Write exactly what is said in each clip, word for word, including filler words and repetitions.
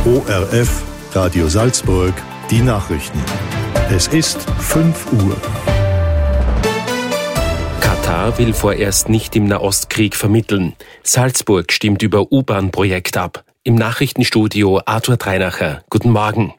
O R F, Radio Salzburg, die Nachrichten. Es ist fünf Uhr. Katar will vorerst nicht im Nahostkrieg vermitteln. Salzburg stimmt über U-Bahn-Projekt ab. Im Nachrichtenstudio Arthur Dreinacher. Guten Morgen.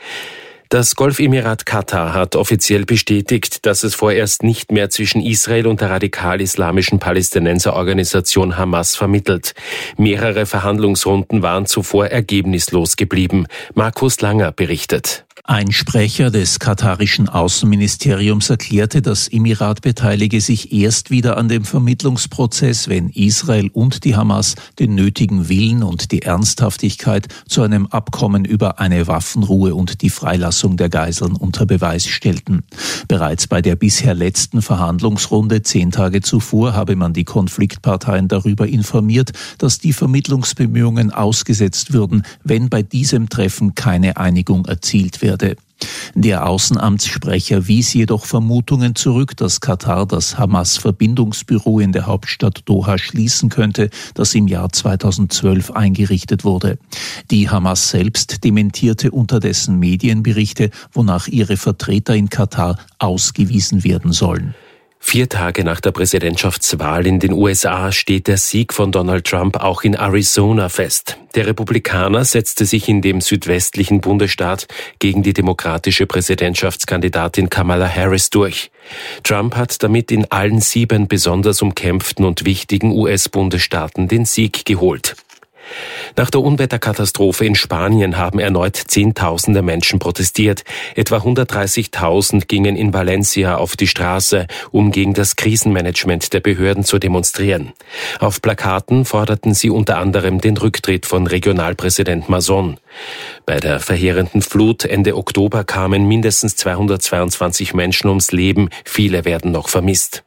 Das Golfemirat Katar hat offiziell bestätigt, dass es vorerst nicht mehr zwischen Israel und der radikal-islamischen Palästinenserorganisation Hamas vermittelt. Mehrere Verhandlungsrunden waren zuvor ergebnislos geblieben. Markus Langer berichtet. Ein Sprecher des katarischen Außenministeriums erklärte, das Emirat beteilige sich erst wieder an dem Vermittlungsprozess, wenn Israel und die Hamas den nötigen Willen und die Ernsthaftigkeit zu einem Abkommen über eine Waffenruhe und die Freilassung der Geiseln unter Beweis stellten. Bereits bei der bisher letzten Verhandlungsrunde zehn Tage zuvor habe man die Konfliktparteien darüber informiert, dass die Vermittlungsbemühungen ausgesetzt würden, wenn bei diesem Treffen keine Einigung erzielt werde. Der Außenamtssprecher wies jedoch Vermutungen zurück, dass Katar das Hamas-Verbindungsbüro in der Hauptstadt Doha schließen könnte, das im Jahr zweitausendzwölf eingerichtet wurde. Die Hamas selbst dementierte unterdessen Medienberichte, wonach ihre Vertreter in Katar ausgewiesen werden sollen. Vier Tage nach der Präsidentschaftswahl in den U S A steht der Sieg von Donald Trump auch in Arizona fest. Der Republikaner setzte sich in dem südwestlichen Bundesstaat gegen die demokratische Präsidentschaftskandidatin Kamala Harris durch. Trump hat damit in allen sieben besonders umkämpften und wichtigen U S-Bundesstaaten den Sieg geholt. Nach der Unwetterkatastrophe in Spanien haben erneut Zehntausende Menschen protestiert. Etwa hundertdreißigtausend gingen in Valencia auf die Straße, um gegen das Krisenmanagement der Behörden zu demonstrieren. Auf Plakaten forderten sie unter anderem den Rücktritt von Regionalpräsident Mazón. Bei der verheerenden Flut Ende Oktober kamen mindestens zweihundertzweiundzwanzig Menschen ums Leben, viele werden noch vermisst.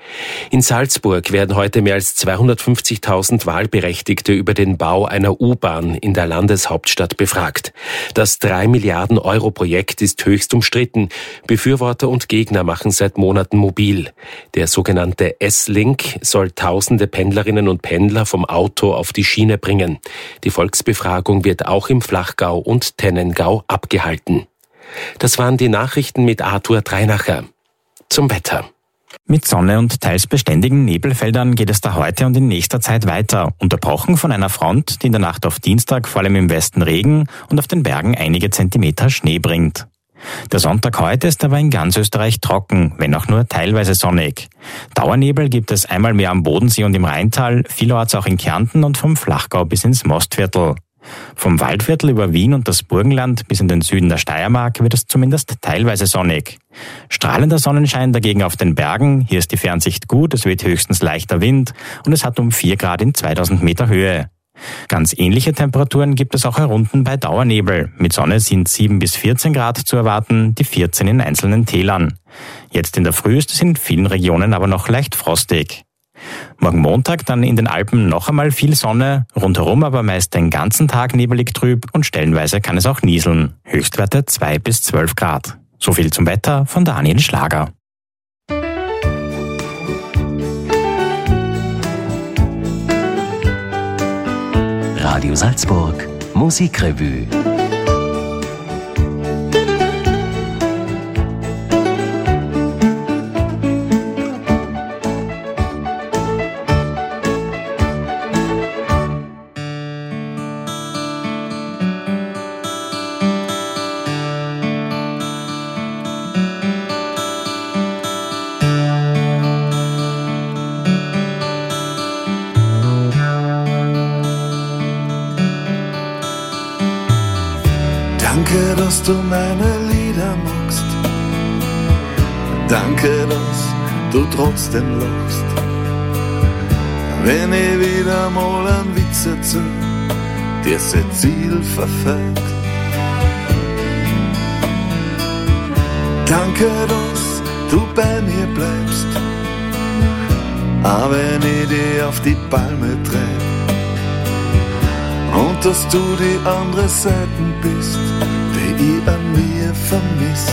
In Salzburg werden heute mehr als zweihundertfünfzigtausend Wahlberechtigte über den Bau einer U-Bahn in der Landeshauptstadt befragt. Das drei Milliarden Euro Projekt ist höchst umstritten. Befürworter und Gegner machen seit Monaten mobil. Der sogenannte S-Link soll tausende Pendlerinnen und Pendler vom Auto auf die Schiene bringen. Die Volksbefragung wird auch im Flachgau und Tennengau abgehalten. Das waren die Nachrichten mit Arthur Dreinacher. Zum Wetter. Mit Sonne und teils beständigen Nebelfeldern geht es da heute und in nächster Zeit weiter, unterbrochen von einer Front, die in der Nacht auf Dienstag vor allem im Westen Regen und auf den Bergen einige Zentimeter Schnee bringt. Der Sonntag heute ist aber in ganz Österreich trocken, wenn auch nur teilweise sonnig. Dauernebel gibt es einmal mehr am Bodensee und im Rheintal, vielerorts auch in Kärnten und vom Flachgau bis ins Mostviertel. Vom Waldviertel über Wien und das Burgenland bis in den Süden der Steiermark wird es zumindest teilweise sonnig. Strahlender Sonnenschein dagegen auf den Bergen, hier ist die Fernsicht gut, es weht höchstens leichter Wind und es hat um vier Grad in zweitausend Meter Höhe. Ganz ähnliche Temperaturen gibt es auch herunten bei Dauernebel. Mit Sonne sind sieben bis vierzehn Grad zu erwarten, die vierzehn in einzelnen Tälern. Jetzt in der Früh ist es in vielen Regionen aber noch leicht frostig. Morgen Montag dann in den Alpen noch einmal viel Sonne, rundherum aber meist den ganzen Tag nebelig trüb und stellenweise kann es auch nieseln. Höchstwerte zwei bis zwölf Grad. So viel zum Wetter von Daniel Schlager. Radio Salzburg Musikrevue. Danke, dass du meine Lieder magst. Danke, dass du trotzdem lachst. Wenn ich wieder mal einen Witz erzähl, dir sein Ziel verfällt. Danke, dass du bei mir bleibst, auch wenn ich dich auf die Palme treib. Und dass du die andere Seite bist, die ich an mir vermiss.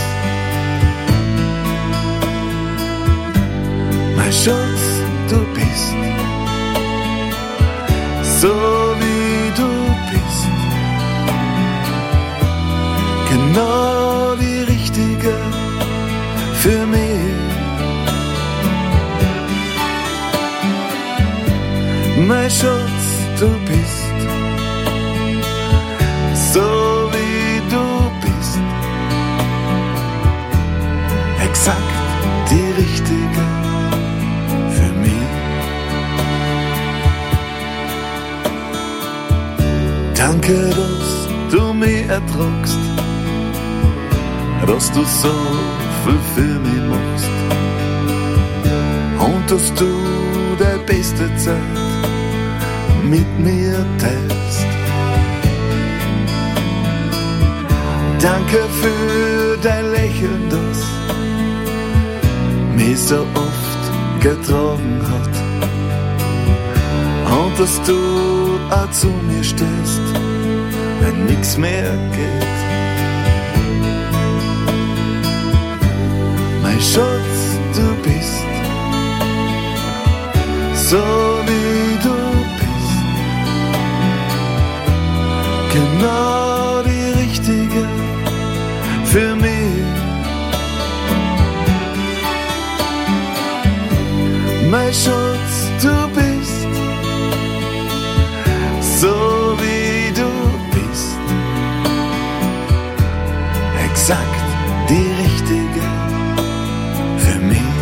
Mein Schatz, du bist so wie du bist. Mein Schatz, du bist so wie du bist, exakt die Richtige für mich. Danke, dass du mich ertragst, dass du so viel für mich machst und dass du die beste Zeit mit mir teilst. Danke für dein Lächeln, das mich so oft getragen hat, und dass du auch zu mir stehst, wenn nix mehr geht. Mein Schatz, du bist so wie du bist, genau die Richtige für mich. Mein Schatz, du bist so wie du bist, exakt die Richtige für mich.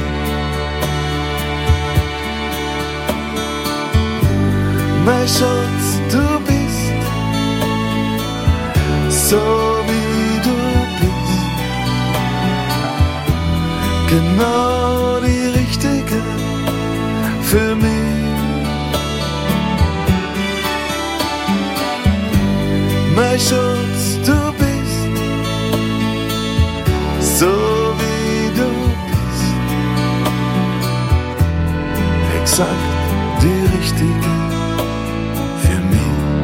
Mein Schatz, du bist so wie du bist, genau die Richtige für mich. Mein Schatz, du bist so wie du bist, exakt die Richtige für mich.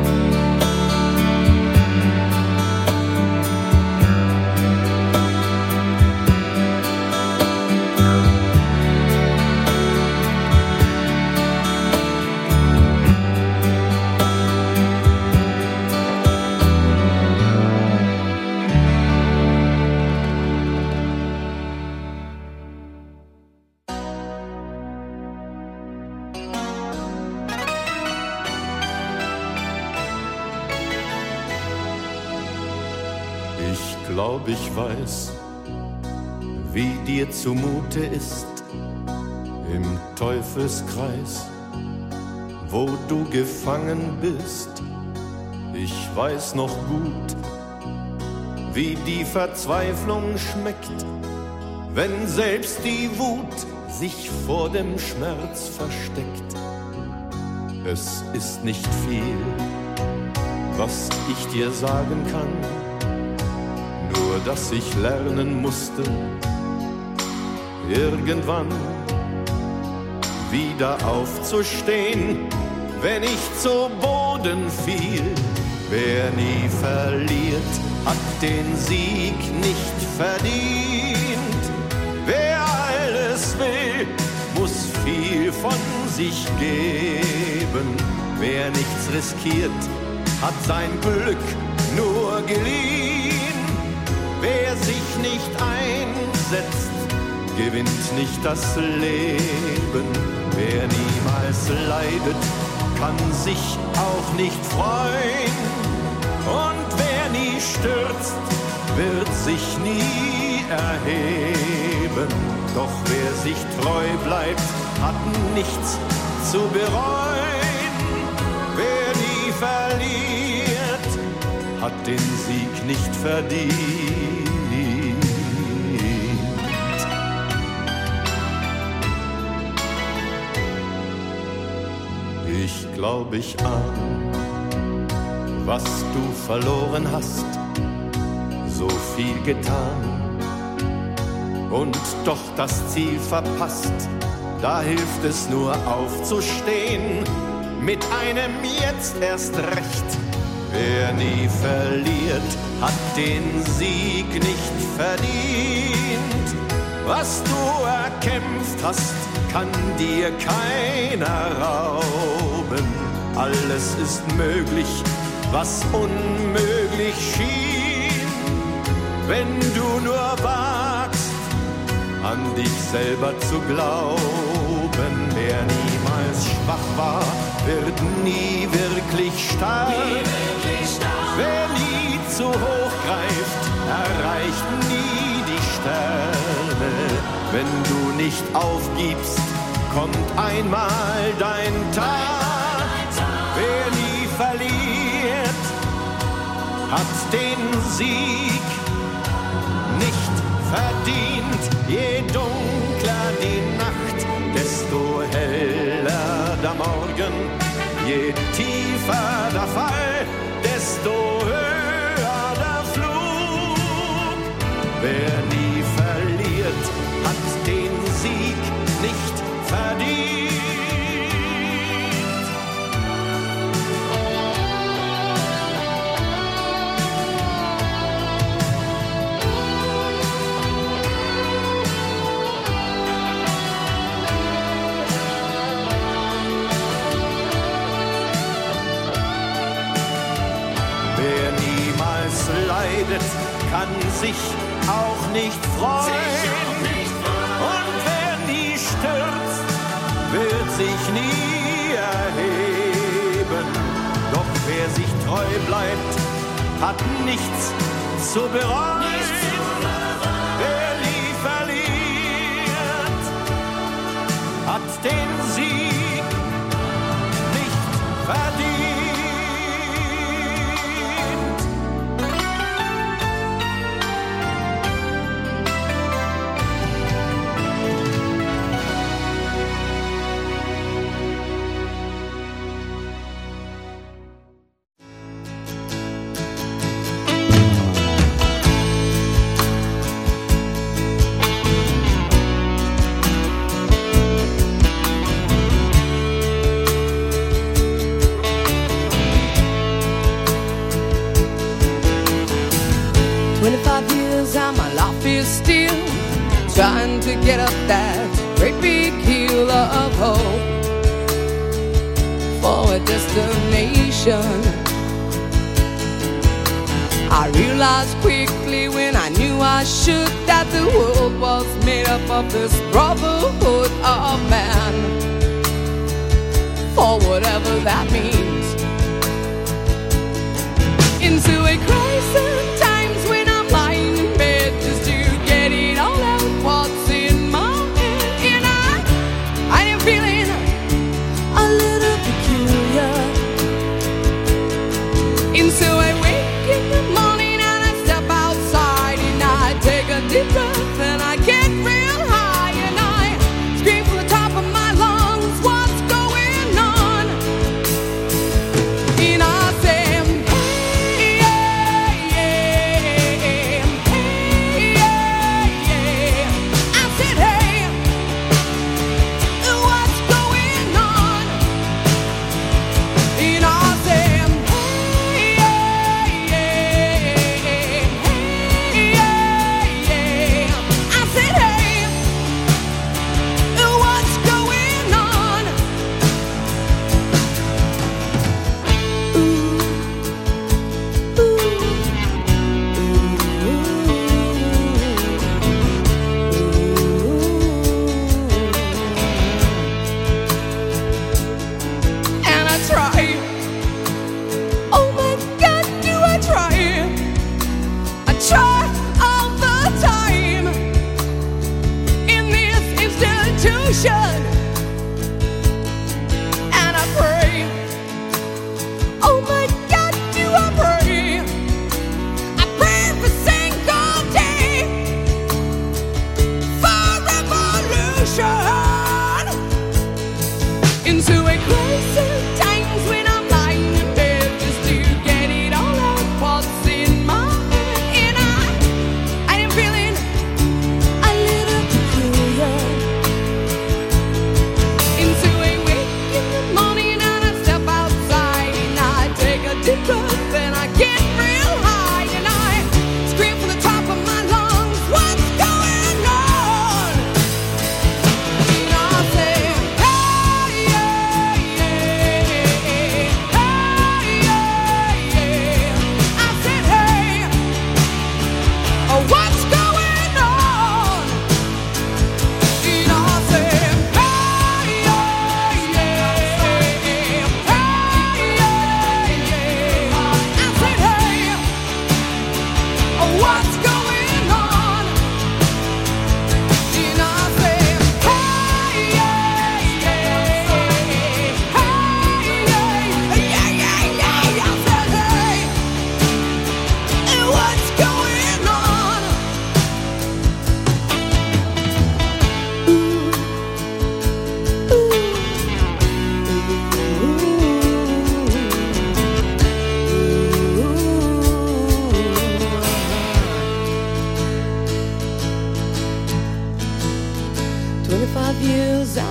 Ich glaub, ich weiß, wie dir zumute ist im Teufelskreis, wo du gefangen bist. Ich weiß noch gut, wie die Verzweiflung schmeckt, wenn selbst die Wut sich vor dem Schmerz versteckt. Es ist nicht viel, was ich dir sagen kann, nur dass ich lernen musste, irgendwann wieder aufzustehen, wenn ich zu Boden fiel. Wer nie verliert, hat den Sieg nicht verdient. Wer alles will, muss viel von sich geben. Wer nichts riskiert, hat sein Glück nur geliehen. Wer sich nicht einsetzt, gewinnt nicht das Leben. Wer niemals leidet, kann sich auch nicht freuen. Und wer nie stürzt, wird sich nie erheben. Doch wer sich treu bleibt, hat nichts zu bereuen. Wer nie verliert, hat den Sieg nicht verdient. Ich glaub, ich ahn, was du verloren hast, so viel getan und doch das Ziel verpasst. Da hilft es nur aufzustehen, mit einem Jetzt erst recht. Wer nie verliert, hat den Sieg nicht verdient. Was du erkämpft hast, kann dir keiner rauben. Alles ist möglich, was unmöglich schien. Wenn du nur wagst, an dich selber zu glauben. Wer niemals schwach war, wird nie wirklich stark. Nie wirklich stark. Wer nie zu hoch greift, erreicht nie die Sterne. Wenn du nicht aufgibst, kommt einmal dein Tag. Wer nie verliert, hat den Sieg nicht verdient. Je dunkler die Nacht, desto heller der Morgen. Je tiefer der Fall, desto höher der Flug. Wer nie verliert, hat den Sieg nicht verdient. Wer niemals leidet, kann sich auch nicht freuen. Und wer nie stürzt, wird sich nie erheben. Doch wer sich treu bleibt, hat nichts zu bereuen. Wer nie verliert, hat den Sieg nicht verdient. twenty-five years and my life is still trying to get up that great big hill of hope for a destination. I realized quickly when I knew I should that the world was made up of this brotherhood of man, for whatever that means. Into a crisis times when I'm lying in bed just to get it all out what's in my head. And I, I am feeling a little peculiar. And so I wake in the morning and I step outside and I take a deep breath and I get real high and I scream from the top of my lungs, what's going on? And I say, hey, hey,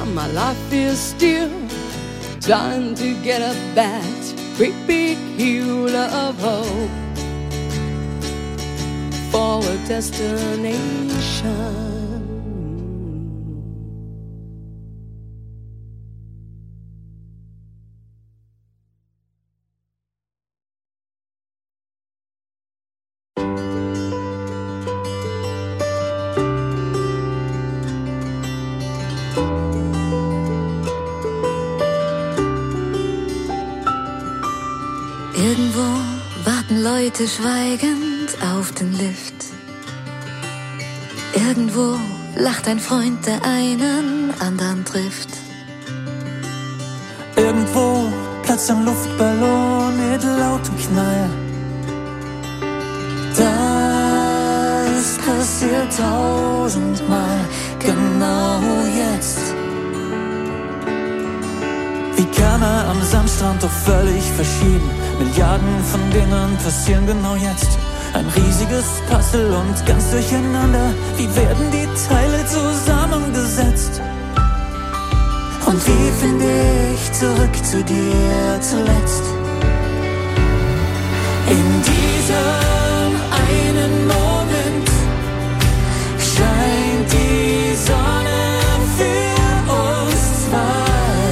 my life is still trying to get up that great big hill of hope for a destination. Irgendwo warten Leute schweigend auf den Lift. Irgendwo lacht ein Freund, der einen anderen trifft. Irgendwo platzt ein Luftballon mit lautem Knall. Das passiert tausendmal, genau jetzt. Wie kann er am Sandstrand doch völlig verschieden? Milliarden von Dingen passieren genau jetzt. Ein riesiges Puzzle und ganz durcheinander. Wie werden die Teile zusammengesetzt? Und wie finde ich zurück zu dir zuletzt? In diesem einen Moment scheint die Sonne für uns zwei.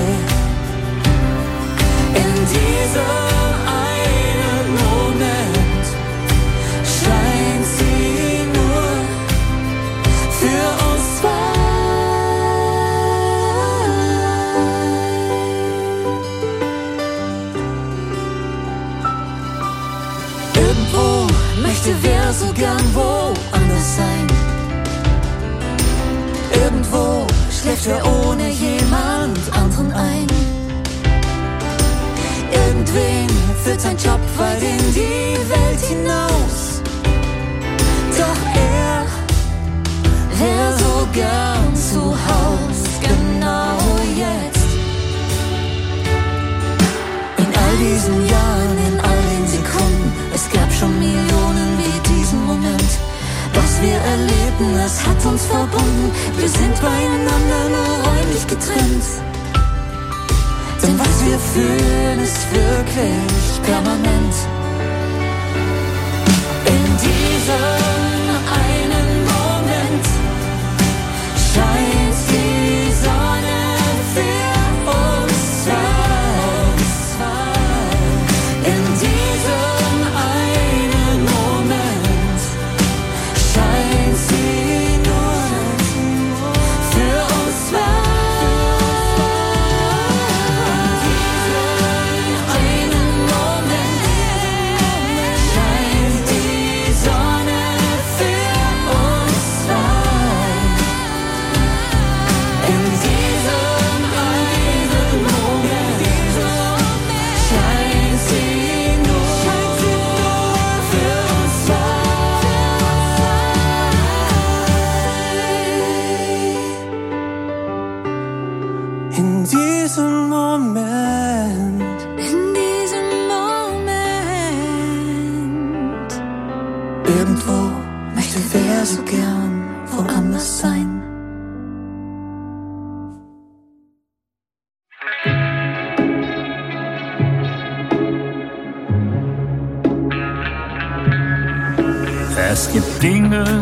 In diesem einen Moment scheint sie nur für uns zwei. Irgendwo möchte wer so gern woanders sein. Irgendwo schläft wer ohne jemand anderen ein. Irgendwen führt sein Job weit in die Welt hinaus. Doch er wär so gern zu Haus, genau jetzt. In all diesen Jahren, in all den Sekunden, es gab schon Millionen wie diesen Moment. Was wir erlebten, es hat uns verbunden. Wir sind beieinander nur räumlich getrennt. Denn was wir fühlen, ist wirklich permanent. In diesem einen Moment scheint die Sonne für uns zwei. In diesem einen Moment scheint sie nur für uns zwei. So gern woanders sein. Es gibt Dinge,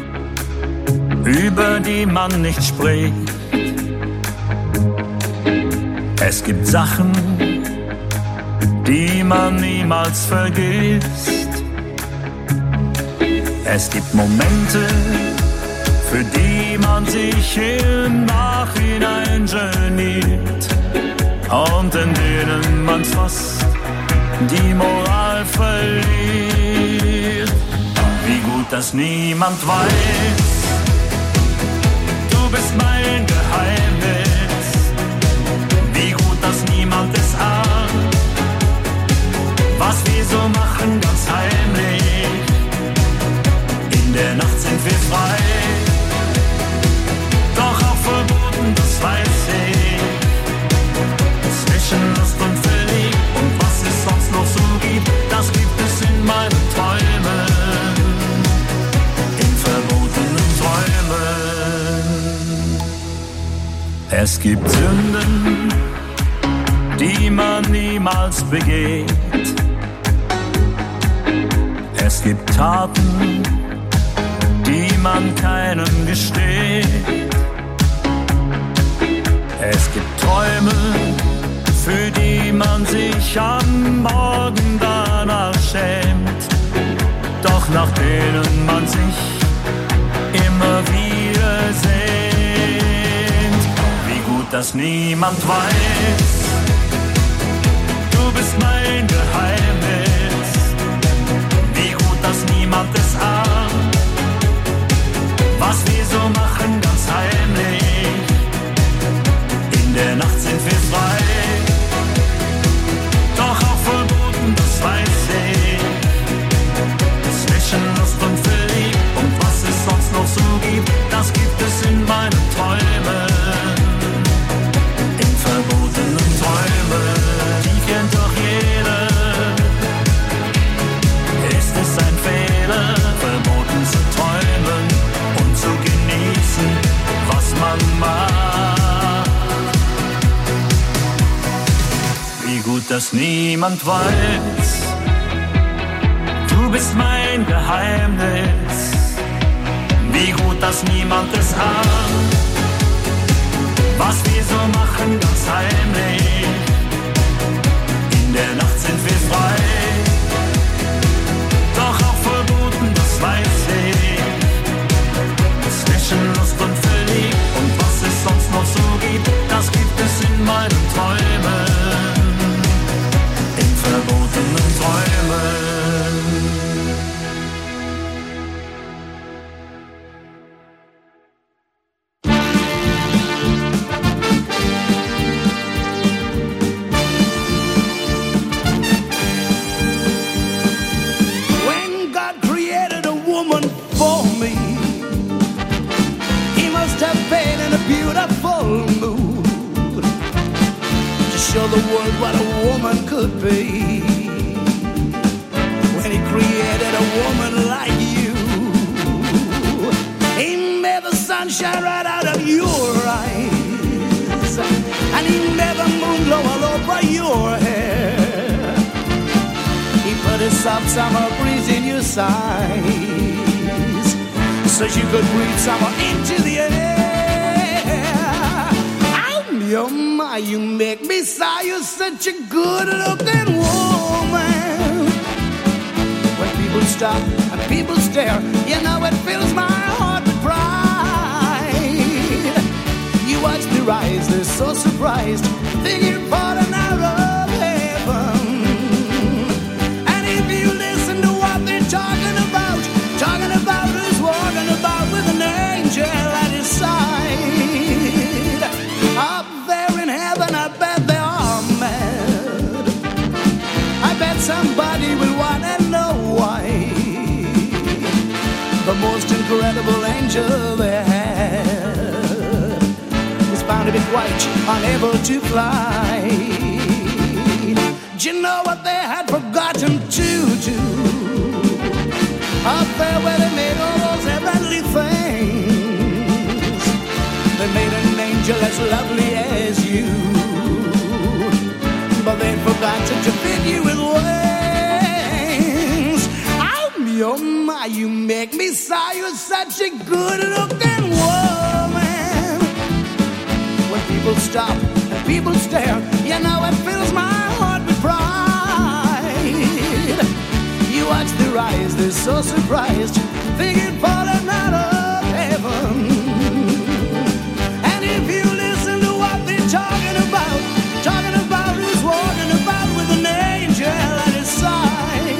über die man nicht spricht. Es gibt Sachen, die man niemals vergisst. Es gibt Momente, für die man sich im Nachhinein geniert und in denen man fast die Moral verliert. Wie gut, dass niemand weiß, du bist mein Geheimnis. Wie gut, dass niemand es ahnt, was wir so machen, ganz heimlich. In der Nacht sind wir frei, doch auch verboten, das weiß ich. Zwischen Lust und Verlieb und was es sonst noch so gibt, das gibt es in meinen Träumen, in verbotenen Träumen. Es gibt Sünden, die man niemals begeht. Es gibt Taten, die man keinem gesteht. Es gibt Träume, für die man sich am Morgen danach schämt, doch nach denen man sich immer wieder sehnt. Wie gut, dass niemand weiß, du bist mein Geheimnis. Wie gut, dass niemand es ahnt, was wir so machen, ganz heimlich. In der Nacht sind wir frei, doch auch verboten, das weiß ich. Zwischen Lust und Verliebt und was es sonst noch so gibt, das gibt es in meinen Träumen. In verbotenen Träumen, die kennt doch jeder. Ist es ein Fehler, verboten zu träumen und zu genießen, was man macht? Wie gut, dass niemand weiß, du bist mein Geheimnis. Wie gut, dass niemand es ahnt, was wir so machen, ganz heimlich. In der Nacht sind wir frei, doch auch verboten, das weiß ich. Zwischen Lust und Verliebt und was es sonst noch so gibt, das gibt es in meinen Träumen. In verbotenen Träumen. Show the world what a woman could be. When he created a woman like you, he made the sunshine right out of your eyes, and he made the moon glow all over your hair. He put a soft summer breeze in your sighs, so you could breathe summer into the air. Oh my, you make me sigh, you're such a good-looking woman. When people stop and people stare, you know it fills my heart with pride. You watch their eyes, they're so surprised, think you're falling out of heaven. And if you listen to what they're talking about, talking about who's walking about with an angel at his side. Up there in heaven, I bet they are mad. I bet somebody will want to know why. The most incredible angel they had was found to be quite unable to fly. Do you know what they had forgotten to do? Up there where they made all those heavenly things, they made an angel as lovely as you, but they forgot to fit you with wings. Oh my, you make me sigh, you're such a good-looking woman. When people stop and people stare, you know it fills my heart with pride. You watch their eyes, they're so surprised, think you're falling out of heaven. Talking about, talking about who's walking about with an angel at his side.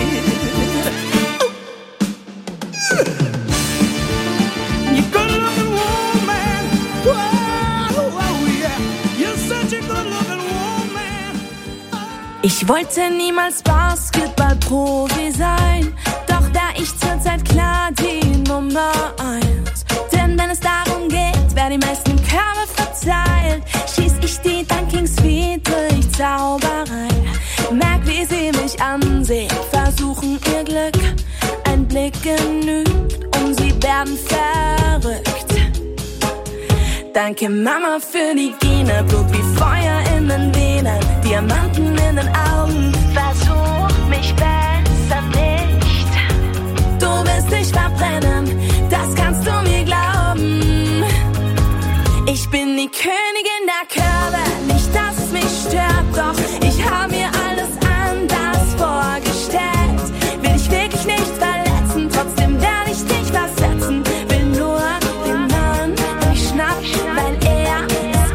You good-looking woman, whoa, oh yeah, you're such a good-looking woman. Ich wollte niemals Basketball-Profi sein, doch da ich zurzeit klar die Nummer eins. Denn wenn es darum geht, wer die meisten Körbe verteilt, schieß ich die Dunkings wie durch Zauberei. Merk, wie sie mich ansehen, versuchen ihr Glück. Ein Blick genügt und sie werden verrückt. Danke Mama für die Gene, Blut wie Feuer in den Venen, Diamanten in den Augen. Versuch mich besser nicht. Du wirst dich verbrennen, das kannst du mir glauben. Ich bin die Königin der Körbe, nicht dass es mich stört, doch ich habe mir alles anders vorgestellt. Will dich wirklich nicht verletzen, trotzdem werde ich dich versetzen. Will nur den Mann, der mich schnappt, weil er es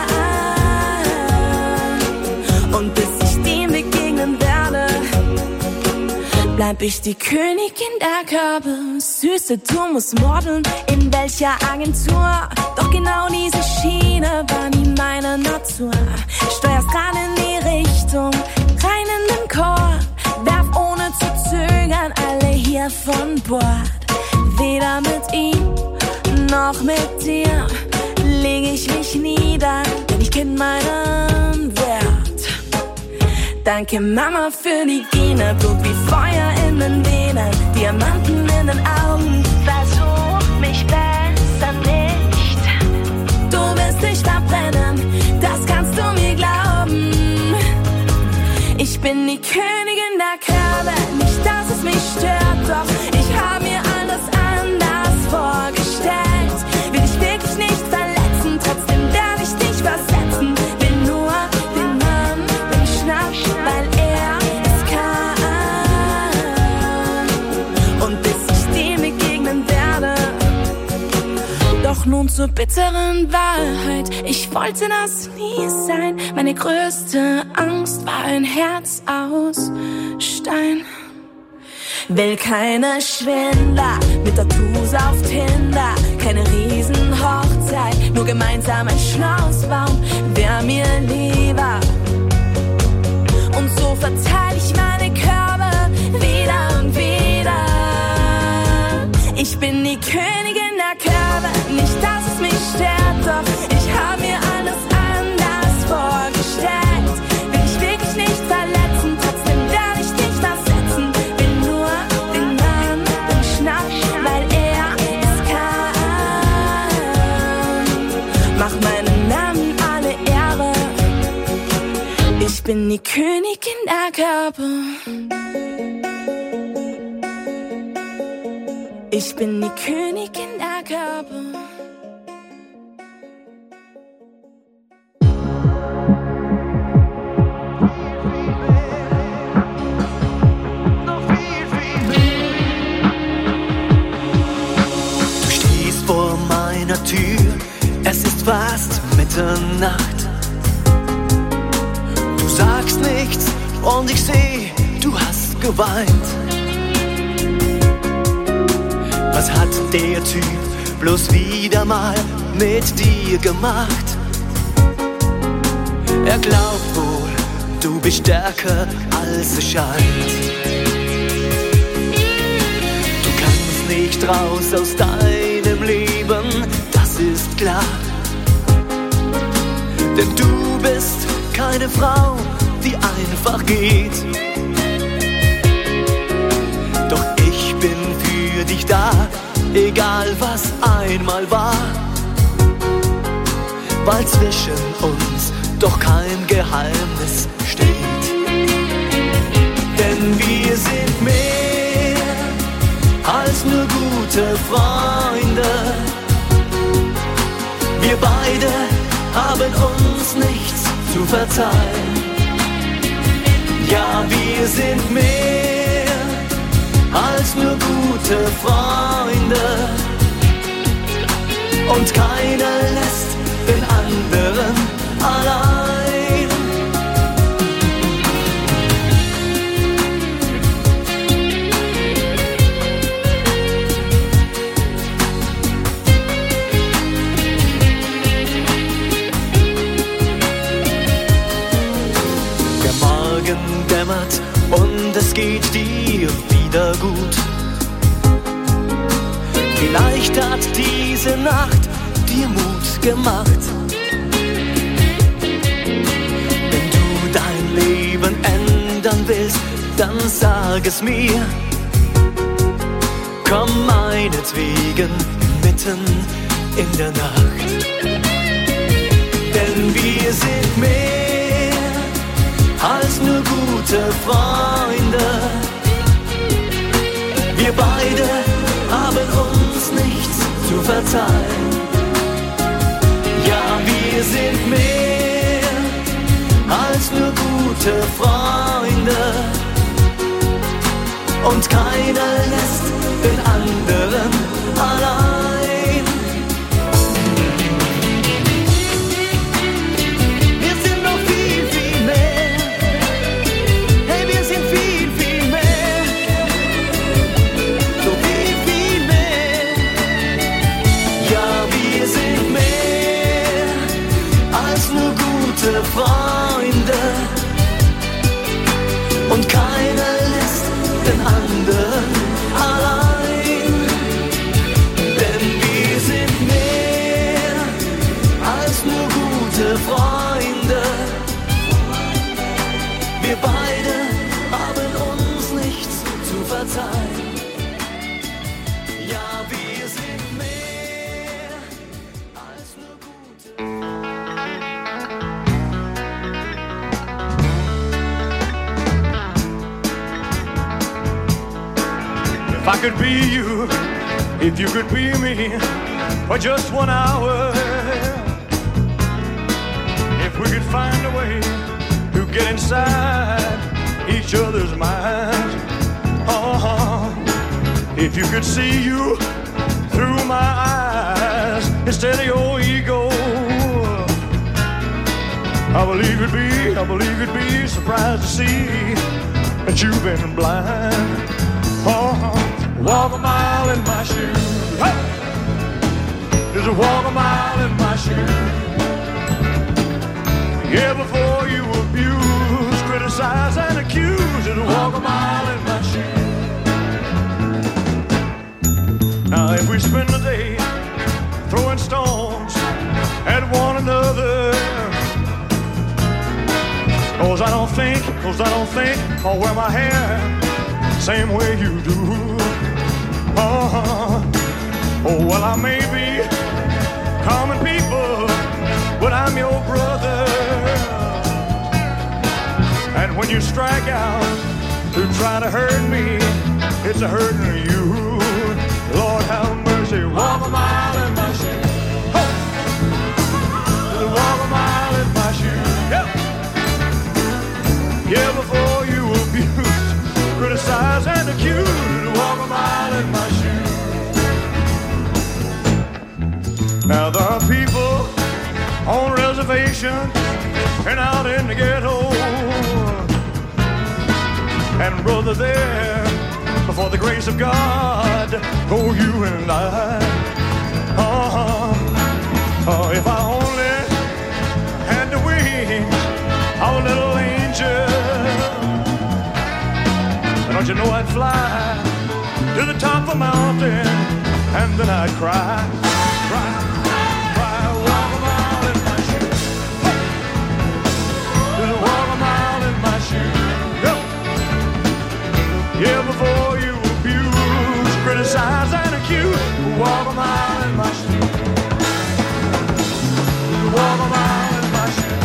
kann. Und bis ich dem begegnen werde, bleib ich die Königin der Körbe. Süße, du musst modeln, in welcher Agentur? Doch genau diese Schiene war nie meine Natur. Steuerst gerade in die Richtung, rein in den Chor. Werf ohne zu zögern alle hier von Bord. Weder mit ihm noch mit dir leg ich mich nieder, denn ich kenn meinen Wert. Danke Mama für die Gene, Blut wie Feuer in den Venen, Diamanten in den Augen. Versuch mich besser nicht. Du wirst dich verbrennen, das kannst du mir glauben. Ich bin die Königin der Körbe, nicht dass es mich stört, doch ich habe mir alles anders vorgestellt. Will dich wirklich nicht verletzen, trotzdem werde ich dich versetzen. Will nur den Mann, der mich schnappt, weil er es kann. Und bis ich dem begegnen werde, doch nun zur bitteren Wahrheit. Ich wollte das nie sein. Meine größte Angst war ein Herz aus Stein. Will keine Schwindler mit Tattoos auf Tinder. Keine Riesenhochzeit, nur gemeinsam ein Schloss bauen. Wär mir lieber. Und so verteile ich meine Körbe wieder und wieder. Ich bin die Königin der Körbe, nicht dass es mich stört, doch ich habe mir alles anders vorgestellt. Will ich wirklich nicht verletzen, trotzdem werde ich dich versetzen. Will nur den Mann, der mich schnappt, weil er es kann. Mach meinen Namen alle Ehre, ich bin die Königin der Körbe. Ich bin die Königin der Körbe. Du stehst vor meiner Tür, es ist fast Mitternacht. Du sagst nichts und ich seh, du hast geweint. Was hat der Typ bloß wieder mal mit dir gemacht? Er glaubt wohl, du bist stärker als es scheint. Du kannst nicht raus aus deinem Leben, das ist klar. Denn du bist keine Frau, die einfach geht. Doch ich bin für dich da, egal was einmal war, weil zwischen uns doch kein Geheimnis steht. Denn wir sind mehr als nur gute Freunde. Wir beide haben uns nichts zu verzeihen. Ja, wir sind mehr als nur gute Freunde. Und keiner lässt den anderen allein. Der Morgen dämmert und es geht dir wieder gut. Vielleicht hat diese Nacht dir Mut gemacht. Wenn du dein Leben ändern willst, dann sag es mir. Komm meinetwegen mitten in der Nacht. wir sind mehr als nur gute Freunde. Wir beide haben uns nichts zu verzeihen. Ja, wir sind mehr als nur gute Freunde. Und keiner lässt den anderen allein. Wir sind noch viel, viel mehr. Hey, wir sind viel, viel mehr. So viel, viel mehr. Ja, wir sind mehr als nur gute Freunde. Und keiner lässt den anderen allein. Denn wir sind mehr als nur gute Freunde. Wir beide haben uns nichts zu verzeihen. Ja, wir sind mehr als nur gute. If I could be you, if you could be me, for just one hour. If we could find a way to get inside each other's minds. Oh, if you could see you through my eyes instead of your ego. I believe you'd be, I believe you'd be surprised to see that you've been blind. Oh, walk a mile in my shoes. Hey! Just walk a mile in my shoes. Yeah, before you abuse, criticize and accuse. Just walk a mile in my shoes. Now if we spend the day throwing stones at one another, cause I don't think, cause I don't think I'll wear my hair same way you do. Oh, oh, well, I may be common people, but I'm your brother. And when you strike out to try to hurt me, it's a hurting you. Lord have mercy, walk a mile in my shoes. Oh. Walk a mile in my shoes. Yeah, yeah, before you abuse, criticize and accuse, walk a mile in my shoes. Now there are people on reservations and out in the ghetto, and brother, there before the grace of God go you and I. Oh, oh, if I only had the wings of a little angel, don't you know I'd fly to the top of a mountain and then I'd cry, cry, cry, walk a mile in my shoes. Just walk a mile in my shoes. Go. Yeah, before you abuse, criticize and accuse, walk a mile in my shoes. Walk a mile in my shoes.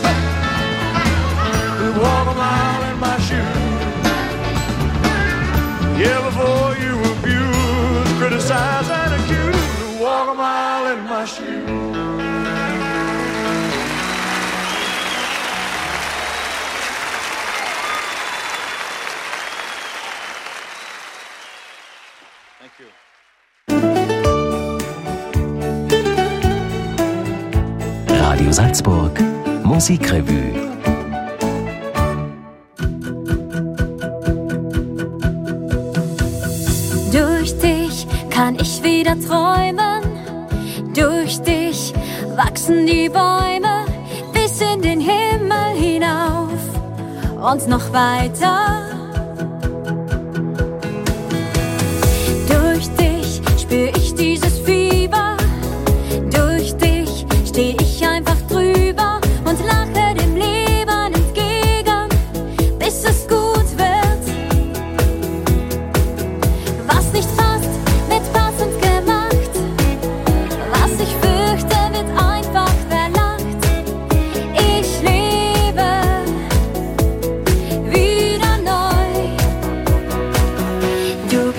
Walk a mile in my shoes. Yeah, before you abuse, criticize and accuse, walk a mile in my shoes. Thank you. Radio Salzburg Musikrevue. Durch dich kann ich wieder träumen, durch dich wachsen die Bäume bis in den Himmel hinauf und noch weiter. Durch dich spür ich dieses Fieber, durch dich steh ich einfach drüber und lache dem Leben entgegen, bis es gut wird. Was nicht passt, wird passend gemacht. Was ich fürchte, wird einfach verlacht.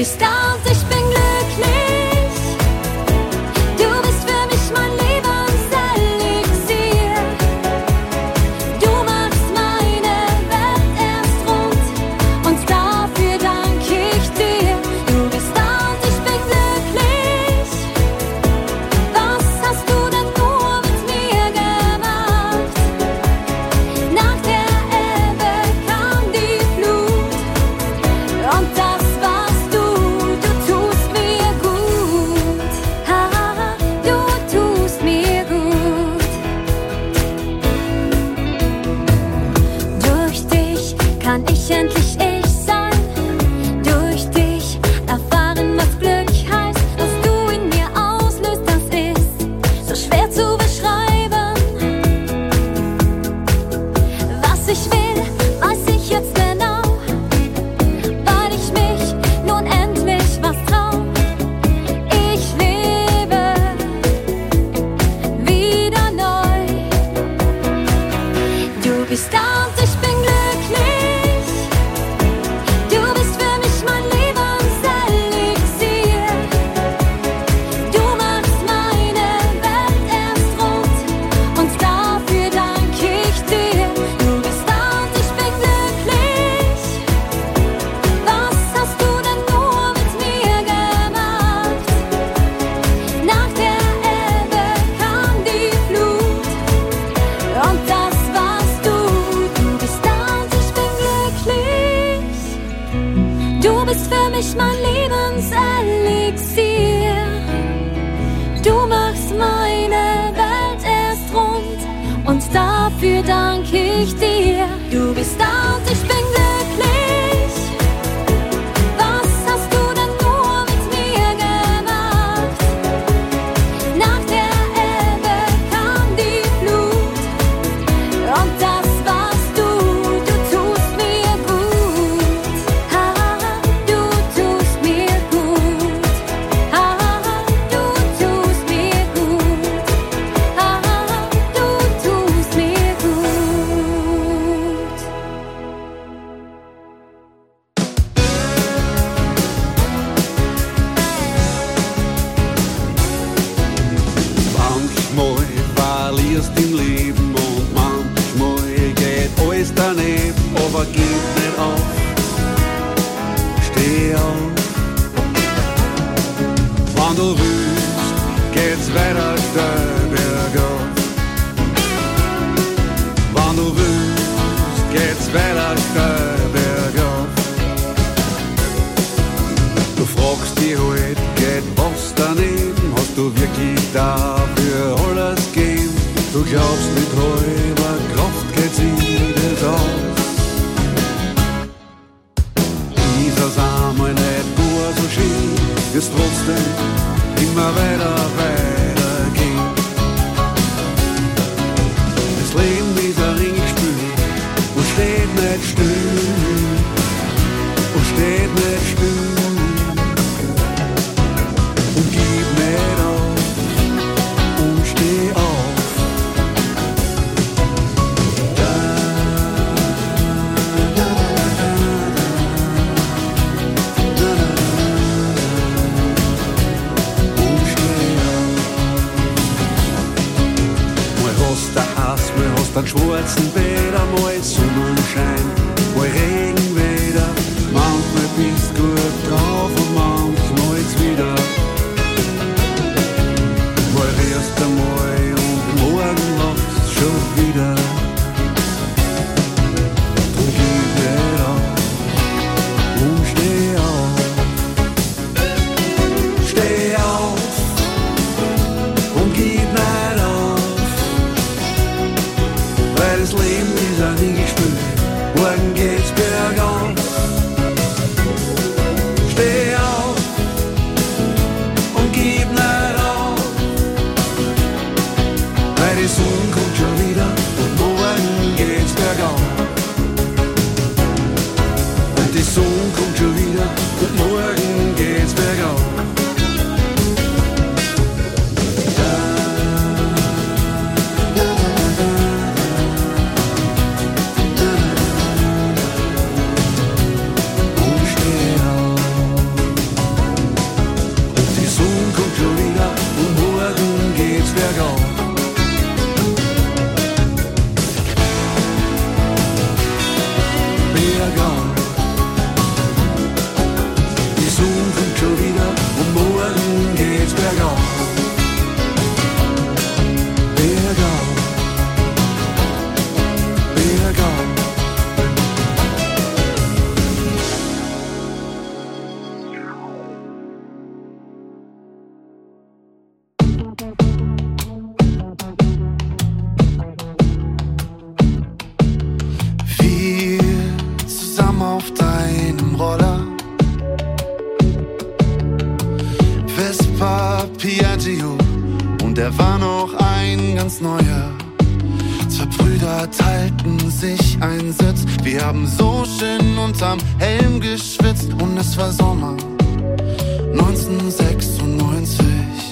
bist da und ich bin glücklich. Du bist für mich mein Lebenselixier. Du machst meine Welt erst rund und dafür danke ich dir. Du bist da und ich bin glücklich. Was hast du denn nur mit mir gemacht? Nach der Ebbe kam die Flut und das warst du. Du tust mir gut. Ha, du tust mir gut. Durch dich kann ich endlich ich sein. Durch dich erfahren, was Glück heißt. Was du in mir auslöst, das ist so schwer zu beschreiben. Was ich will, weiß ich jetzt genau, weil ich mich nun endlich was trau. Ich lebe wieder neu. Du bist da und ich bin glücklich. Du bist für mich mein Lebenselixier. Du machst meine Welt erst rund und dafür danke ich dir. Du bist da und ich bin glücklich. Was hast du denn nur mit mir gemacht? Nach der Ebbe kam die Flut und das warst du. Du bist da und ich bin glücklich. Du bist für mich mein Lebenselixier. Du machst meine Welt erst rund und dafür danke ich dir. Du bist da und ich bin glücklich. Was hast du denn nur mit mir gemacht? Nach der Ebbe kam die Flut und das warst du. Du tust mir gut. Ha, du tust mir gut. Ha, du tust mir gut. Ha, du tust mir gut. Manchmal verlierst im Leben und manchmal geht alles daneben, aber gib nicht auf, steh auf. Wenn du willst, geht's weiter steil bergauf. Wenn du willst, geht's weiter steil bergauf. Du fragst dich halt, geht was daneben? Hast du wirklich dafür alles gegeben? Du glaubst, mit halber Kraft geht sie das aus. Ist es einmal nicht nur so schön, wir's trotzdem immer weiter, weiter gehen. Das Leben ist ein Ringspiel und steht nicht still, und steht nicht still. Und gib nicht auf, und steh auf. Da, da, da, da, da, und steh auf. Mal hast du Hass, mal hast du einen schwarzen Bäder, mal Sonnenschein, mal Regenwetter. Manchmal bist du gut drauf und manchmal jetzt wieder. Mal rührst du mal und morgen lachst schon wieder. Drum gib nicht auf und steh auf. Steh auf und gib nicht auf, weil das Leben ist ein Ringspiel Vespa Piaggio und er war noch ein ganz neuer. Zwei Brüder teilten sich einen Sitz. Wir haben so schön unterm Helm geschwitzt und es war Sommer neunzehnhundertsechsundneunzig.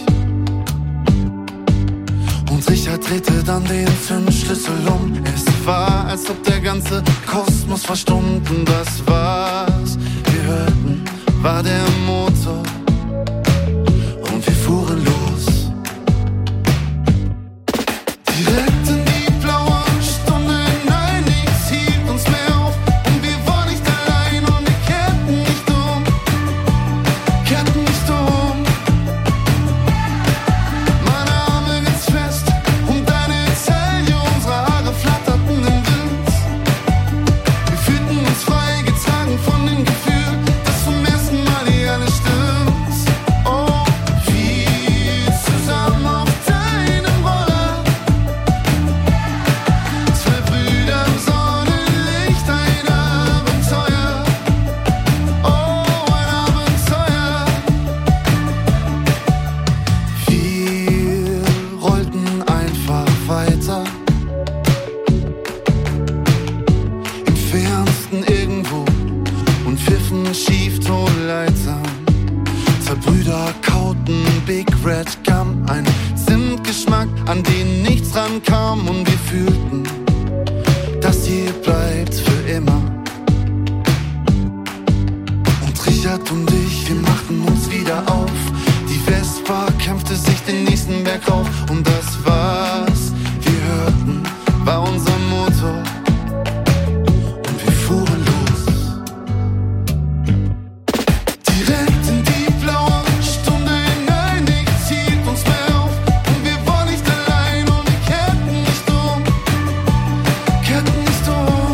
Und Richard drehte dann den Zündschlüssel um. Es war, als ob der ganze Kosmos verstummt. Und das, was wir hörten, war der Motor. Und wir fuhren los. Direkt in die blaue Stunde. Nein, nichts hielt uns mehr auf. Und wir waren nicht allein und wir kehrten nicht um. Kehrten nicht um. Meine Arme ganz fest um deine Taille. Unsere Haare flatterten im Wind. Wir fühlten uns frei, getragen von dem Gefühl, dass zum ersten Mal hier alles stimmt. Oh, wir zusammen auf deinem Roller. Zwei Brüder im Sonnenlicht, ein Abenteuer. Oh, ein Abenteuer. Wir rollten einfach weiter. Im Fernsten irgendwo und pfiffen Schieftonleitern. Zwei Brüder kauten Big Red Gum, ein Zimtgeschmack, an den nichts rankam. Und wir fühlten, das hier bleibt für immer. Und Richard und ich, wir machten uns wieder auf. Die Vespa kämpfte sich den nächsten Berg rauf. Und das, was wir hörten, war unser Motor. Und wir fuhren los. Direkt in die blaue Stunde. Nein, nichts hielt uns mehr auf. Und wir waren nicht allein und wir kehrten nicht um. Kehrten nicht um.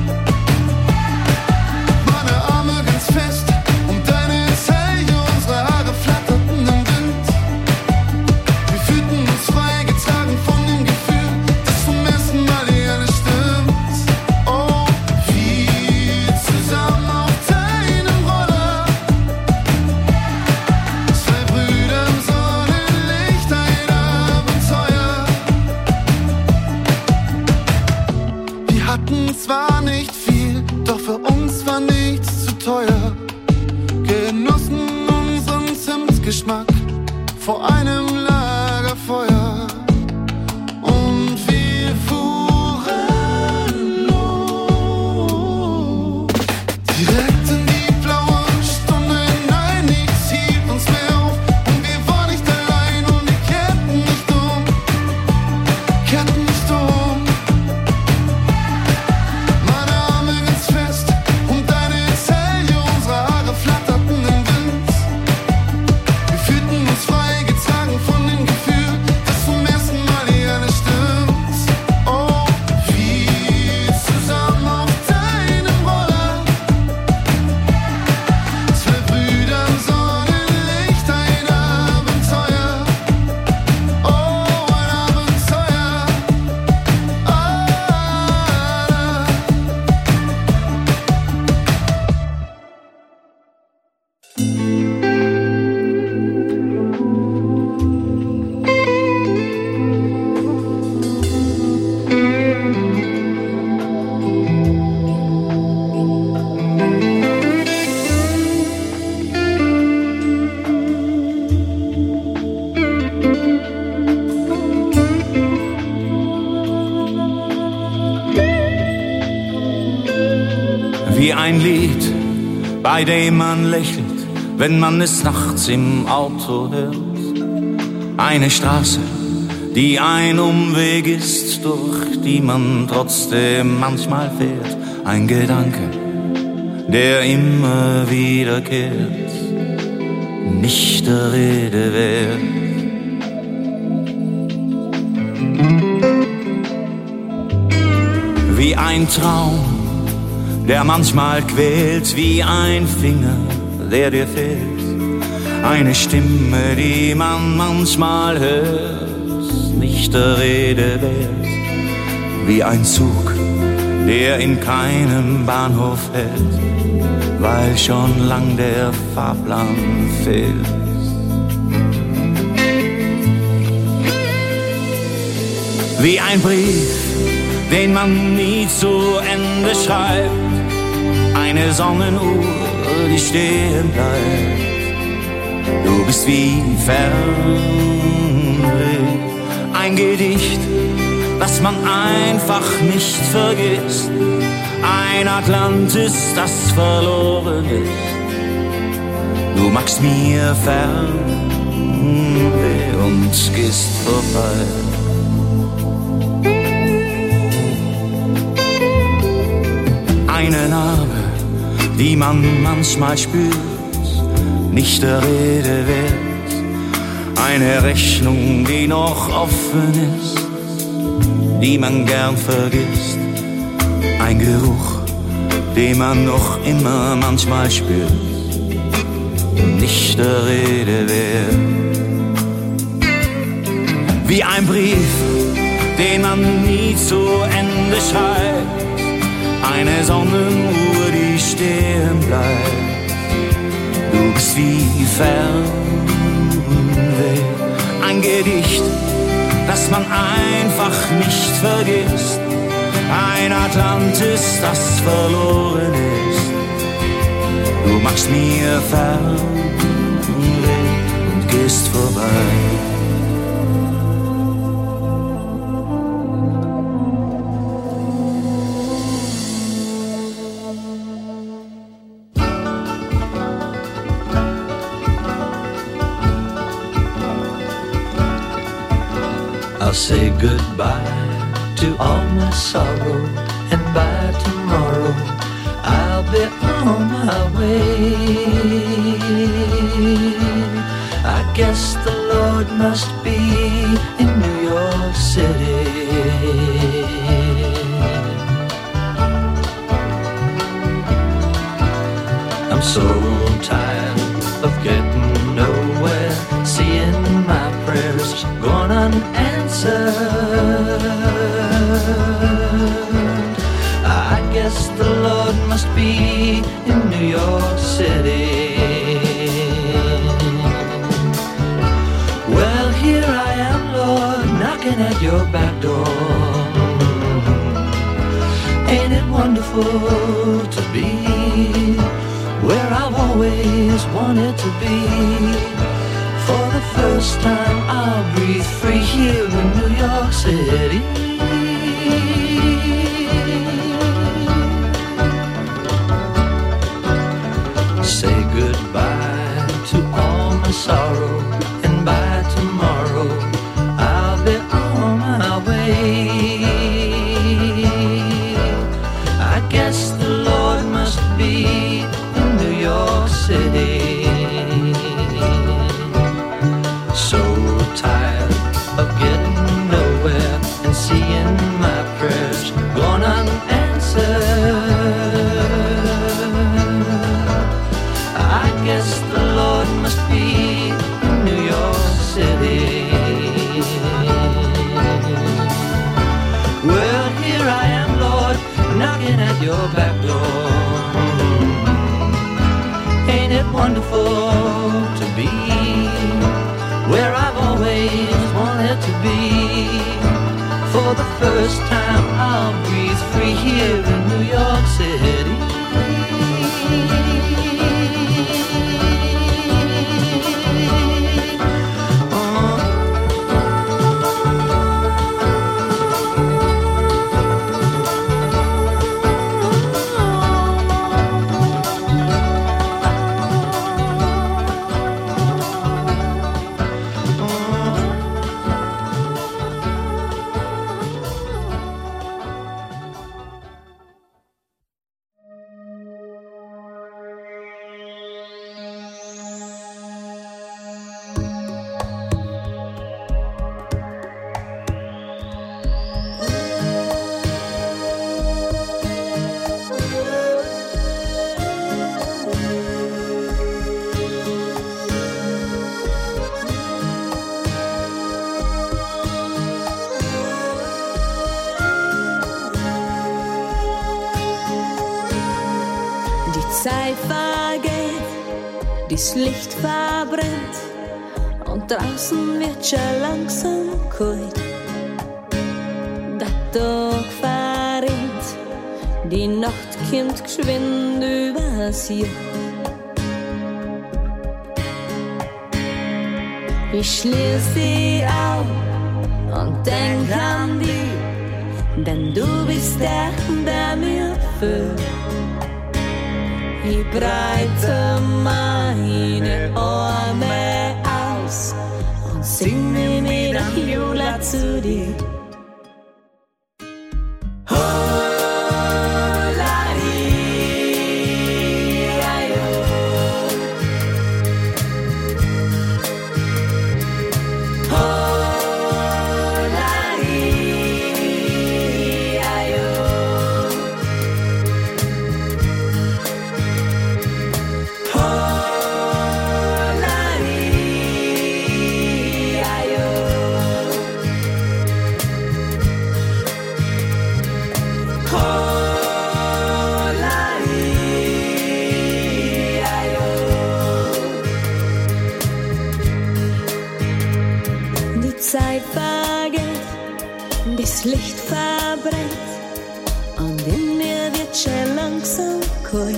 Meine Arme ganz fest um deine Taille. Unsere Haare flatterten im Wind. Wir fühlten uns frei, getragen von dem Gefühl, dass zum ersten Mal hier alles stimmt. Oh, wir zusammen auf deinem Roller. Zwei Brüder im Sonnenlicht, ein Abenteuer. Wir hatten zwar nicht viel, doch für uns war nichts zu teuer. Genossen unseren Zimtgeschmack vor einem Lagerfeuer. Und wir fuhren los. Direkt in die blaue Stunde. Nein, nichts hielt uns mehr auf. Und wir waren nicht allein und wir kehrten nicht um. Kehrten nicht um. Meine Arme ganz fest um deine Taille. Unsere Haare flatterten im Wind. Wir fühlten uns frei, getragen von dem Gefühl, dass zum ersten Mal hier alles stimmt. Oh, wir zusammen auf deinem Roller. Zwei Brüder im Sonnenlicht, ein Abenteuer. Oh, ein Abenteuer. Ah. Wie ein Lied, bei dem man lächelt, wenn man es nachts im Auto hört. Eine Straße, die ein Umweg ist, durch die man trotzdem manchmal fährt. Ein Gedanke, der immer wiederkehrt, nicht der Rede wert. Wie ein Traum, der manchmal quält, wie ein Finger, der dir fehlt. Eine Stimme, die man manchmal hört, nicht der Rede wert. Wie ein Zug, der in keinem Bahnhof hält, weil schon lang der Fahrplan fehlt. wie ein Brief, den man nie zu Ende schreibt. Eine Sonnenuhr, die stehen bleibt. Du bist wie Fernweh, ein Gedicht, das man einfach nicht vergisst. Ein Atlantis, das verloren ist. Du machst mir Fernweh und gehst vorbei. Eine Narbe, die man manchmal spürt, nicht der Rede wert. Eine Rechnung, die noch offen ist, die man gern vergisst. Ein Geruch, den man noch immer manchmal spürt, nicht der Rede wert. Wie ein Brief, den man nie zu Ende schreibt. Eine Sonnenuhr, die stehen bleibt. Du bist wie Fernweh, ein Gedicht, das man einfach nicht vergisst. Ein Atlantis, das verloren ist. Du machst mir Fernweh und gehst vorbei. I'll say goodbye to all my sorrow, and by tomorrow I'll be on my way. I guess the Lord must be in New York City. I'm so tired of getting nowhere, seeing my prayers gone unanswered. I guess the Lord must be in New York City. Well, here I am, Lord, knocking at your back door. Ain't it wonderful to be where I've always wanted to be? For the first time I'll breathe free here in New York City. Say goodbye to all my sorrow, and by tomorrow I'll be on my way. I guess the Lord must be in New York City. So tired of getting nowhere and seeing my prayers gone unanswered. I guess the Lord must be in New York City. Well, here I am, Lord, knocking at your back door. Ain't it wonderful to be where I've always wanted to be? For the first time I'll breathe free here in New York City. Zeit vergeht, das Licht verbrennt und draußen wird schon langsam kalt. Tag verrinnt, die Nacht kommt geschwind übers Jahr. Ich schließ die Augen und denk an dich, denn du bist der, der mir fühlt. Ich breite meine Arme aus und singe mit der Jula zu dir. Zeit vergeht, das Licht verbrennt und in mir wird schon langsam kalt.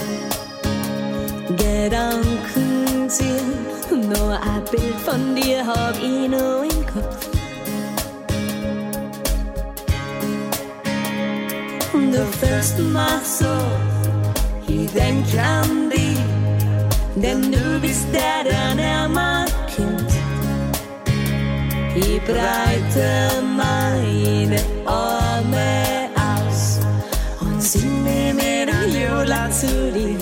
Gedanken ziehen, nur ein Bild von dir hab ich noch im Kopf. Du fühlst mich so, ich denk an dich, denn du bist der, der nimmer kommt. Ich breite meine Arme aus und singe mit der Jula zu dir.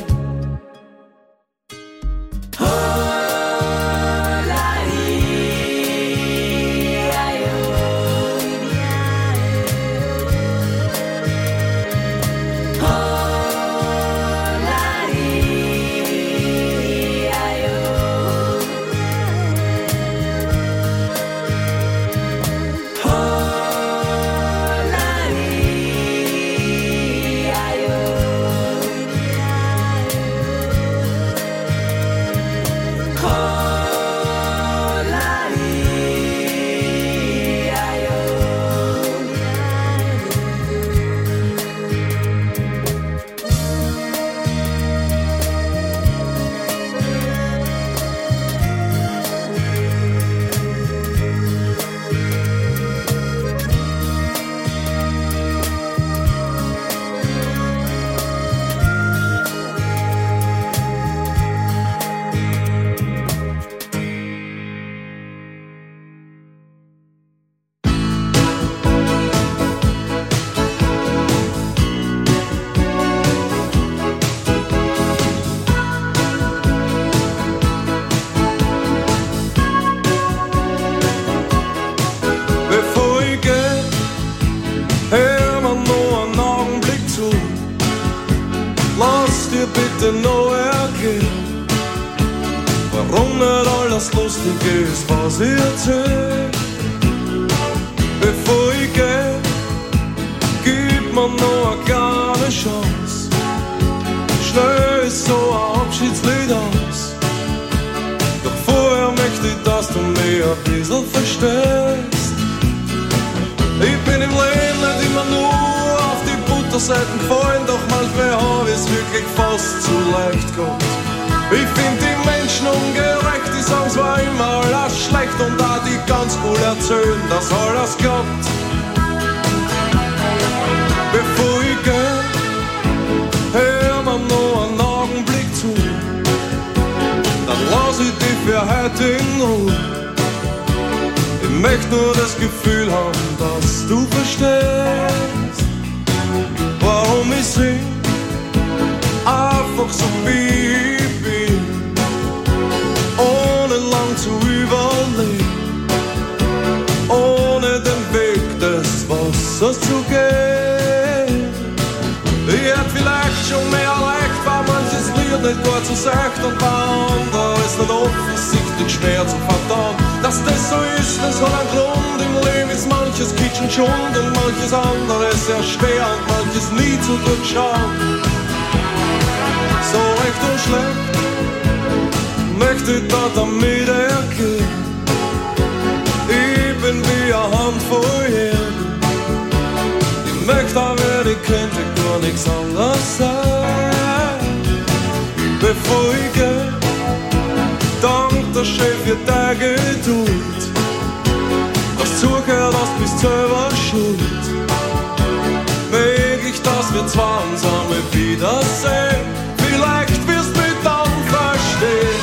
bitte noch erklären, warum nicht alles lustig ist, was ich erzähl. Bevor ich geh, gib mir noch eine kleine Chance. Schnell ist so ein Abschiedslied aus. Doch vorher möchte ich, dass du mich ein bisschen verstehst. Ich bin im Leben nicht immer nur auf die Butterseiten gefallen, doch manchmal hab ich's wirklich fast zu leicht gehabt. Ich find die Menschen ungerecht, die sagen zwar immer alles schlecht und auch die ganz cool erzählen, dass alles klappt. Bevor ich geh, hör mir noch einen Augenblick zu, dann lass ich dich für heute in Ruhe. Ich möchte nur das Gefühl haben, dass du verstehst, warum ich sing, einfach so wie ich bin, ohne lang zu überlegen, ohne den Weg des Wassers zu gehen. Ich hätte vielleicht schon mehr erreicht, weil manches Lied nicht gut so sagt und bei anderen ist nicht offensichtlich schwer zu verdauen. Dass das so ist, das hat einen Grund. Im Leben ist manches Kitsch und Schund und manches anderes sehr schwer und manches nie zu durchschauen. So recht und schlecht möchte ich da damit ergehen. Ich bin wie eine Handvoll Erden nur nichts anderes sein. Bevor ich geh, dank der Chef für der Geduld. Das zugehört, das bist selber schuld. Möglich, dass wir zwei uns einmal wiedersehen. Vielleicht wirst du mich dann verstehen.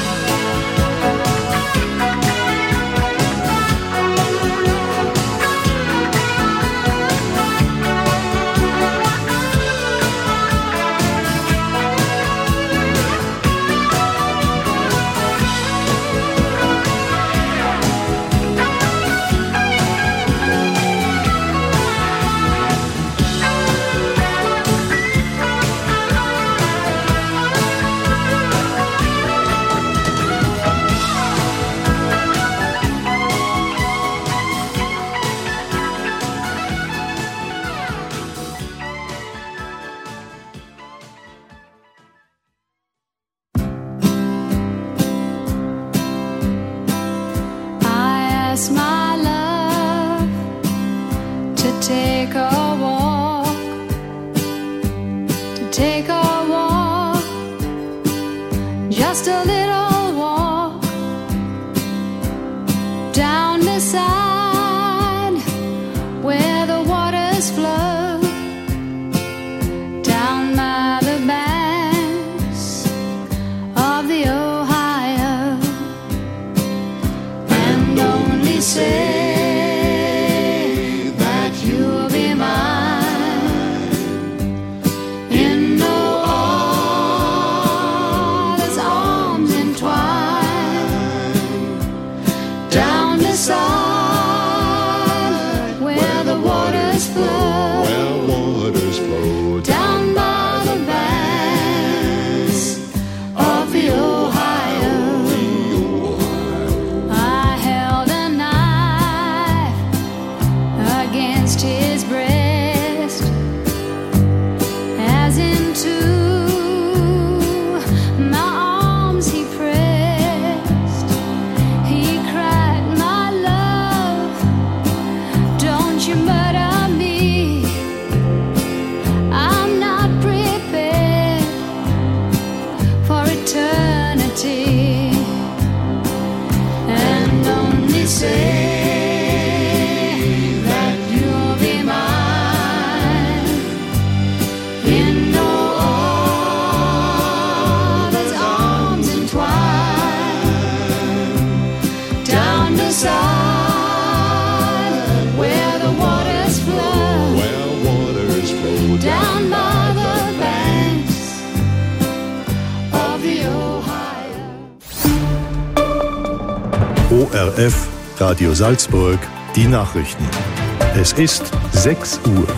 O R F, Radio Salzburg, die Nachrichten. Es ist sechs Uhr.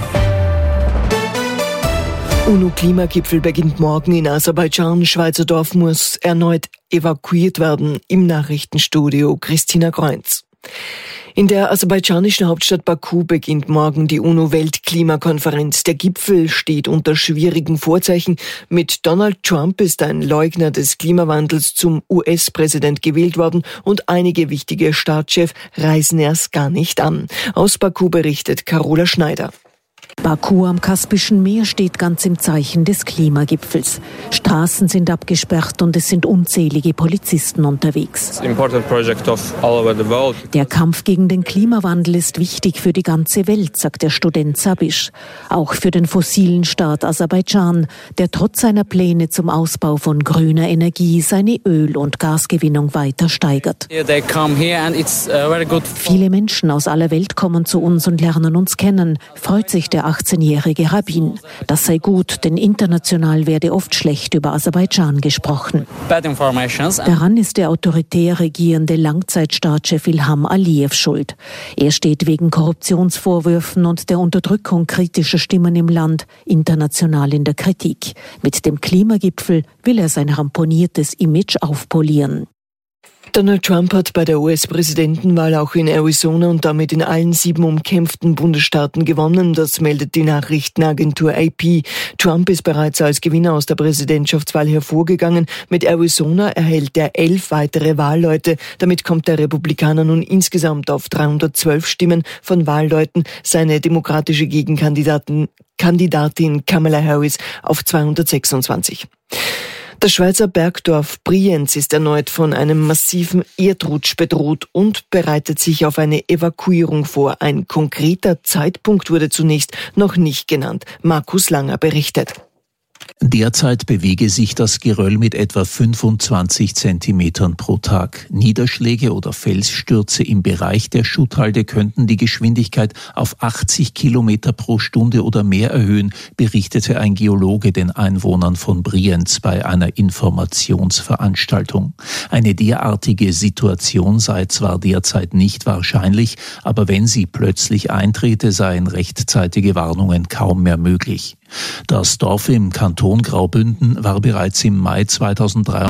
UNO-Klimagipfel beginnt morgen in Aserbaidschan. Schweizer Dorf muss erneut evakuiert werden. Im Nachrichtenstudio Christina Kreuz. In der aserbaidschanischen Hauptstadt Baku beginnt morgen die UNO-Weltklimakonferenz. Der Gipfel steht unter schwierigen Vorzeichen. Mit Donald Trump ist ein Leugner des Klimawandels zum U S-Präsident gewählt worden und einige wichtige Staatschefs reisen erst gar nicht an. Aus Baku berichtet Carola Schneider. Baku am Kaspischen Meer steht ganz im Zeichen des Klimagipfels. Straßen sind abgesperrt und es sind unzählige Polizisten unterwegs. Der Kampf gegen den Klimawandel ist wichtig für die ganze Welt, sagt der Student Sabish. Auch für den fossilen Staat Aserbaidschan, der trotz seiner Pläne zum Ausbau von grüner Energie seine Öl- und Gasgewinnung weiter steigert. Viele Menschen aus aller Welt kommen zu uns und lernen uns kennen, freut sich der achtzehnjährige Rabin. Das sei gut, denn international werde oft schlecht über Aserbaidschan gesprochen. Daran ist der autoritär regierende Langzeitstaatschef Ilham Aliyev schuld. Er steht wegen Korruptionsvorwürfen und der Unterdrückung kritischer Stimmen im Land international in der Kritik. Mit dem Klimagipfel will er sein ramponiertes Image aufpolieren. Donald Trump hat bei der U S-Präsidentenwahl auch in Arizona und damit in allen sieben umkämpften Bundesstaaten gewonnen. Das meldet die Nachrichtenagentur A P. Trump ist bereits als Gewinner aus der Präsidentschaftswahl hervorgegangen. Mit Arizona erhält er elf weitere Wahlleute. Damit kommt der Republikaner nun insgesamt auf dreihundertzwölf Stimmen von Wahlleuten. Seine demokratische Gegenkandidatin Kandidatin Kamala Harris auf zweihundertsechsundzwanzig. Das Schweizer Bergdorf Brienz ist erneut von einem massiven Erdrutsch bedroht und bereitet sich auf eine Evakuierung vor. Ein konkreter Zeitpunkt wurde zunächst noch nicht genannt. Markus Langer berichtet. Derzeit bewege sich das Geröll mit etwa fünfundzwanzig Zentimetern pro Tag. Niederschläge oder Felsstürze im Bereich der Schutthalde könnten die Geschwindigkeit auf achtzig Kilometer pro Stunde oder mehr erhöhen, berichtete ein Geologe den Einwohnern von Brienz bei einer Informationsveranstaltung. Eine derartige Situation sei zwar derzeit nicht wahrscheinlich, aber wenn sie plötzlich eintrete, seien rechtzeitige Warnungen kaum mehr möglich. Das Dorf im Kanton Graubünden war bereits im Mai zweitausenddrei